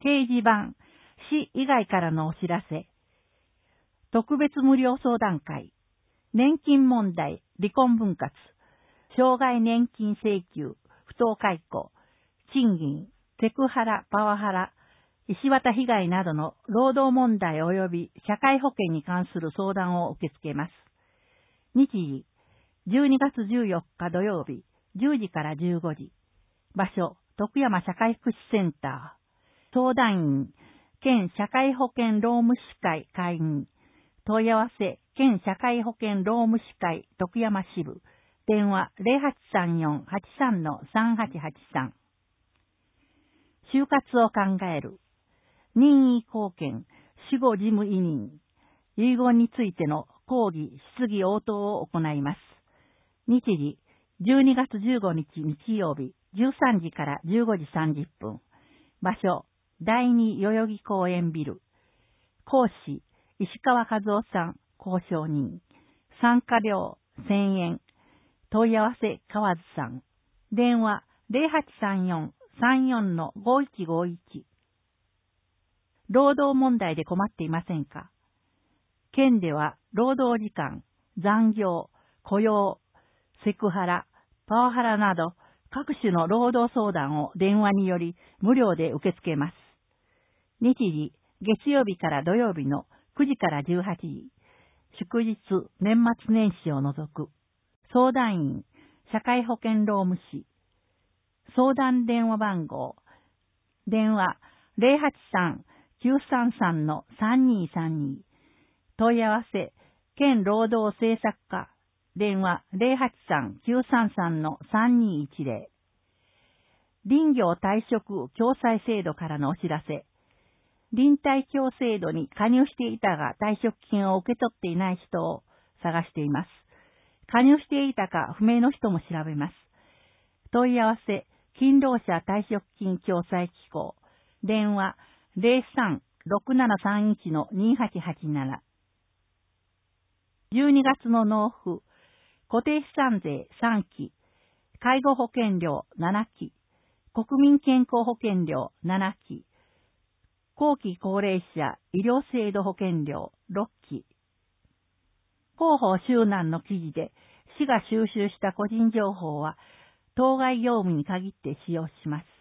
掲示板、市以外からのお知らせ、特別無料相談会、年金問題、離婚分割、障害年金請求、不当解雇、賃金、セクハラ、パワハラ、石渡被害などの労働問題及び社会保険に関する相談を受け付けます。日時、12月14日土曜日、10時から15時。場所、徳山社会福祉センター。相談員、県社会保険労務士会会員。問い合わせ、県社会保険労務士会徳山支部。電話0834-83-3883。就活を考える。任意貢献、死後事務委任。遺言についての講義、質疑応答を行います。日時、12月15日日曜日、13時から15時30分。場所、第二代々木公園ビル。講師、石川和夫さん、交渉人。参加料、1000円。問い合わせ、河津さん。電話、0834-34-5151。労働問題で困っていませんか？県では、労働時間、残業、雇用、セクハラ、パワハラなど、各種の労働相談を電話により無料で受け付けます。日時、月曜日から土曜日の9時から18時。祝日、年末年始を除く。相談員、社会保険労務士。相談電話番号。電話、083-933-3232。問い合わせ、県労働政策課。電話083-933-3210。林業退職共済制度からのお知らせ。臨退協制度に加入していたが退職金を受け取っていない人を探しています。加入していたか不明の人も調べます。問い合わせ、勤労者退職金共済機構。電話03-6731-2887。12月の納付、固定資産税3期、介護保険料7期、国民健康保険料7期、後期高齢者医療制度保険料6期。広報周南の記事で、市が収集した個人情報は、当該業務に限って使用します。